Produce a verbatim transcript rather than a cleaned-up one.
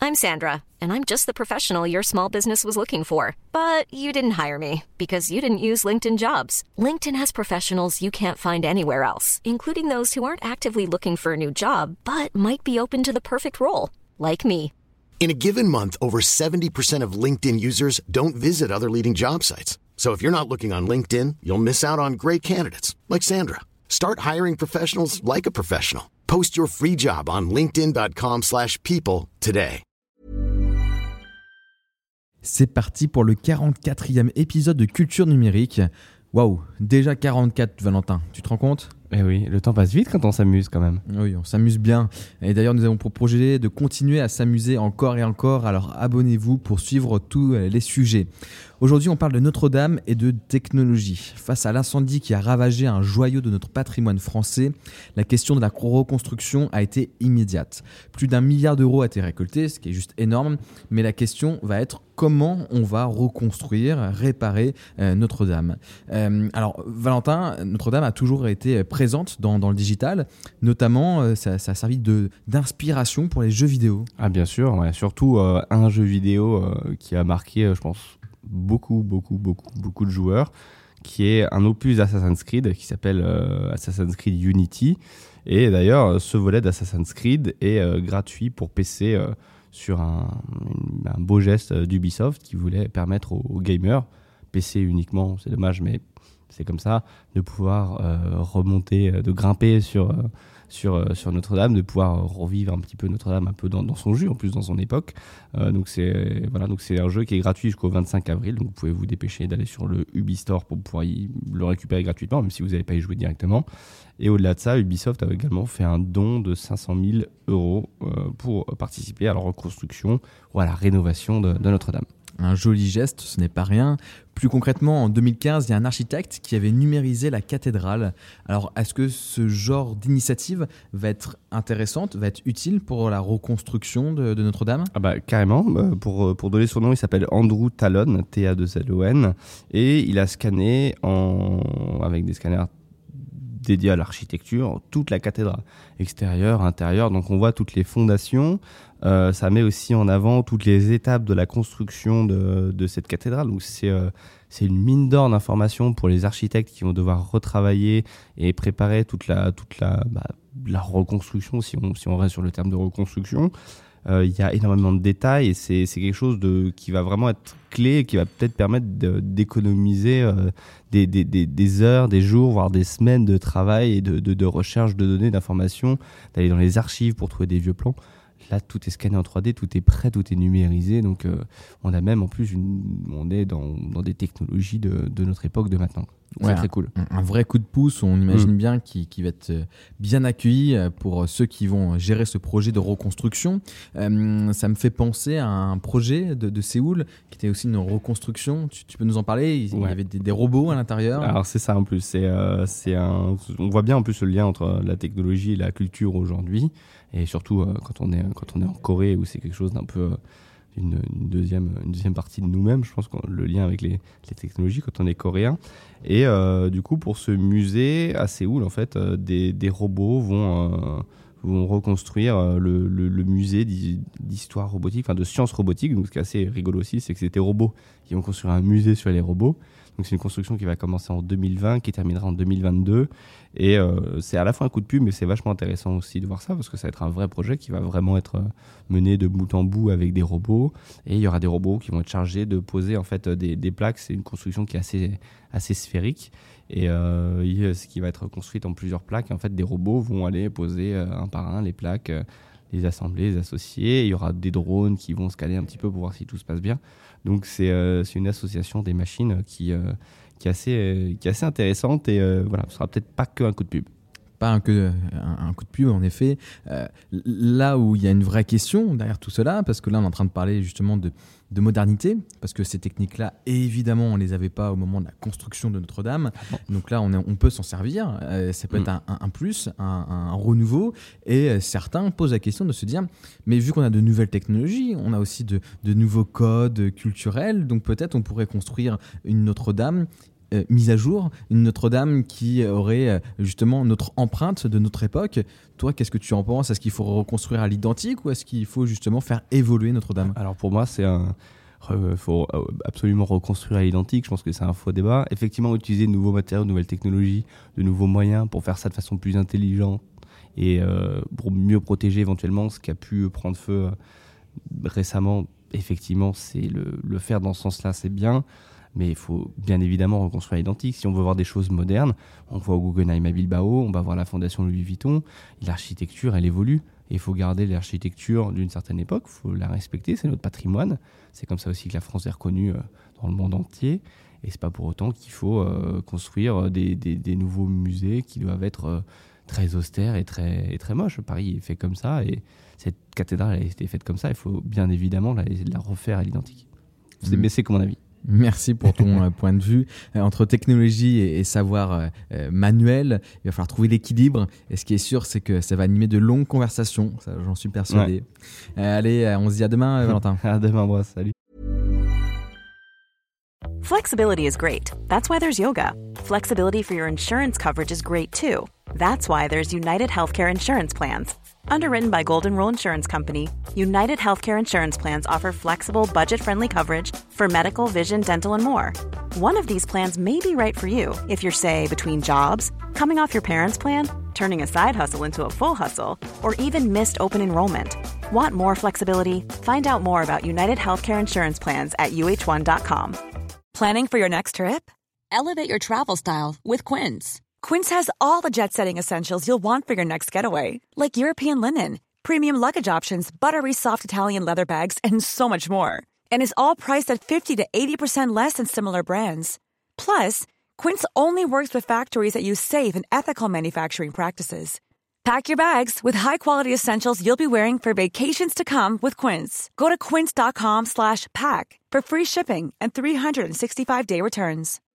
I'm Sandra, and I'm just the professional your small business was looking for. But you didn't hire me because you didn't use LinkedIn Jobs. LinkedIn has professionals you can't find anywhere else, including those who aren't actively looking for a new job, but might be open to the perfect role, like me. In a given month, over seventy percent of LinkedIn users don't visit other leading job sites. So if you're not looking on LinkedIn, you'll miss out on great candidates like Sandra. Start hiring professionals like a professional. Post your free job on linkedin dot com slash people today. C'est parti pour le quarante-quatrième épisode de Culture Numérique. Waouh, déjà quarante-quatre, Valentin, tu te rends compte ? Eh oui, le temps passe vite quand on s'amuse quand même. Oui, on s'amuse bien. Et d'ailleurs, nous avons pour projet de continuer à s'amuser encore et encore. Alors abonnez-vous pour suivre tous les sujets. Aujourd'hui, on parle de Notre-Dame et de technologie. Face à l'incendie qui a ravagé un joyau de notre patrimoine français, la question de la reconstruction a été immédiate. Plus d'un milliard d'euros a été récolté, ce qui est juste énorme. Mais la question va être comment on va reconstruire, réparer euh, Notre-Dame. Euh, alors, Valentin, Notre-Dame a toujours été présente dans, dans le digital. Notamment, euh, ça, ça a servi de, d'inspiration pour les jeux vidéo. Ah bien sûr, ouais. Surtout euh, un jeu vidéo euh, qui a marqué, euh, je pense, beaucoup, beaucoup, beaucoup, beaucoup de joueurs, qui est un opus d'Assassin's Creed qui s'appelle euh, Assassin's Creed Unity. Et d'ailleurs, ce volet d'Assassin's Creed est euh, gratuit pour P C euh, sur un, une, un beau geste d'Ubisoft qui voulait permettre aux, aux gamers, P C uniquement, c'est dommage, mais c'est comme ça, de pouvoir euh, remonter, de grimper sur, euh, sur, euh, sur Notre-Dame, de pouvoir revivre un petit peu Notre-Dame un peu dans, dans son jus, en plus dans son époque. Euh, donc, c'est, voilà, donc c'est un jeu qui est gratuit jusqu'au vingt-cinq avril, donc vous pouvez vous dépêcher d'aller sur le Ubistore pour pouvoir y, le récupérer gratuitement, même si vous n'allez pas y jouer directement. Et au-delà de ça, Ubisoft a également fait un don de cinq cent mille euros euh, pour participer à la reconstruction ou à la rénovation de, de Notre-Dame. Un joli geste, ce n'est pas rien. Plus concrètement, en deux mille quinze, il y a un architecte qui avait numérisé la cathédrale. Alors, est-ce que ce genre d'initiative va être intéressante, va être utile pour la reconstruction de, de Notre-Dame ? Ah bah, carrément. Pour, pour donner son nom, il s'appelle Andrew Talon, T A deux L O N, et il a scanné en, avec des scanners dédié à l'architecture, toute la cathédrale, extérieure, intérieure, donc on voit toutes les fondations. Euh, ça met aussi en avant toutes les étapes de la construction de, de cette cathédrale. Donc c'est, euh, c'est une mine d'or d'informations pour les architectes qui vont devoir retravailler et préparer toute la, toute la, bah, la reconstruction, si on, si on reste sur le terme de reconstruction. Euh, il y a énormément de détails et c'est, c'est quelque chose de, qui va vraiment être clé et qui va peut-être permettre de, d'économiser euh, des, des, des, des heures, des jours, voire des semaines de travail et de, de, de recherche de données, d'informations, d'aller dans les archives pour trouver des vieux plans. Là, tout est scanné en trois D, tout est prêt, tout est numérisé. Donc, euh, on a même en plus, une, on est dans, dans des technologies de, de notre époque, de maintenant. Donc, ouais, c'est très cool. Un, un vrai coup de pouce, on imagine mmh. bien, qui, qui va être bien accueilli pour ceux qui vont gérer ce projet de reconstruction. Euh, ça me fait penser à un projet de, de Séoul qui était aussi une reconstruction. Tu, tu peux nous en parler ? Il, ouais. il y avait des, des robots à l'intérieur. Alors, c'est ça en plus. C'est, euh, c'est un, on voit bien en plus le lien entre la technologie et la culture aujourd'hui. Et surtout euh, quand, on est, quand on est en Corée où c'est quelque chose d'un peu euh, une, une, deuxième, une deuxième partie de nous-mêmes, je pense que le lien avec les, les technologies quand on est coréen. Et euh, du coup, pour ce musée à Séoul, en fait, euh, des, des robots vont, euh, vont reconstruire euh, le, le, le musée d'histoire robotique, enfin de sciences robotiques. Donc, ce qui est assez rigolo aussi, c'est que c'est des robots qui vont construire un musée sur les robots. Donc c'est une construction qui va commencer en deux mille vingt, qui terminera en deux mille vingt-deux. Et euh, c'est à la fois un coup de pub, mais c'est vachement intéressant aussi de voir ça, parce que ça va être un vrai projet qui va vraiment être mené de bout en bout avec des robots. Et il y aura des robots qui vont être chargés de poser en fait des, des plaques. C'est une construction qui est assez, assez sphérique. Et euh, ce qui va être construite en plusieurs plaques. Et en fait, des robots vont aller poser euh, un par un les plaques, euh, les assembler, les associer. Et il y aura des drones qui vont scanner un petit peu pour voir si tout se passe bien. Donc c'est, euh, c'est une association des machines qui, euh, qui, est assez, euh, qui est assez intéressante et euh, voilà, ce ne sera peut-être pas qu'un coup de pub. Pas un, que, un, un coup de pub en effet. Euh, là où il y a une vraie question derrière tout cela, parce que là on est en train de parler justement de, de modernité, parce que ces techniques-là, évidemment, on ne les avait pas au moment de la construction de Notre-Dame. Donc là, on, est, on peut s'en servir. Euh, ça peut mmh. être un, un, un plus, un, un renouveau. Et euh, certains posent la question de se dire, mais vu qu'on a de nouvelles technologies, on a aussi de, de nouveaux codes culturels, donc peut-être on pourrait construire une Notre-Dame euh, mise à jour, une Notre-Dame qui aurait euh, justement notre empreinte de notre époque. Toi, qu'est-ce que tu en penses ? Est-ce qu'il faut reconstruire à l'identique ou est-ce qu'il faut justement faire évoluer Notre-Dame ? Alors pour moi, c'est un... Il faut absolument reconstruire à l'identique. Je pense que c'est un faux débat. Effectivement, utiliser de nouveaux matériaux, de nouvelles technologies, de nouveaux moyens pour faire ça de façon plus intelligente et euh, pour mieux protéger éventuellement ce qui a pu prendre feu récemment. Effectivement, c'est le, le faire dans ce sens-là, c'est bien. Mais il faut bien évidemment reconstruire à l'identique. Si on veut voir des choses modernes, on voit au Guggenheim à Bilbao, on va voir la fondation Louis Vuitton. L'architecture, elle évolue. Et il faut garder l'architecture d'une certaine époque, il faut la respecter, c'est notre patrimoine. C'est comme ça aussi que la France est reconnue dans le monde entier. Et c'est pas pour autant qu'il faut euh, construire des, des, des nouveaux musées qui doivent être euh, très austères et très, et très moches. Paris est fait comme ça et cette cathédrale a été faite comme ça. Il faut bien évidemment la, la refaire à l'identique. C'est, mmh. Mais c'est comme mon avis. Merci pour ton point de vue. Entre technologie et, et savoir euh, manuel, il va falloir trouver l'équilibre. Et ce qui est sûr, c'est que ça va animer de longues conversations. Ça, j'en suis persuadé. Ouais. Euh, allez, on se dit à demain, Valentin. À demain, bro. Salut. Flexibility is great. That's why there's yoga. Flexibility for your insurance coverage is great too. That's why there's United Healthcare Insurance Plans. Underwritten by Golden Rule Insurance Company, United Healthcare Insurance Plans offer flexible, budget-friendly coverage for medical, vision, dental, and more. One of these plans may be right for you if you're, say, between jobs, coming off your parents' plan, turning a side hustle into a full hustle, or even missed open enrollment. Want more flexibility? Find out more about United Healthcare Insurance Plans at U H one dot com. Planning for your next trip? Elevate your travel style with Quince. Quince has all the jet-setting essentials you'll want for your next getaway, like European linen, premium luggage options, buttery soft Italian leather bags, and so much more. And is all priced at fifty to eighty percent less than similar brands. Plus, Quince only works with factories that use safe and ethical manufacturing practices. Pack your bags with high-quality essentials you'll be wearing for vacations to come with Quince. Go to quince dot com slash pack for free shipping and three sixty-five day returns.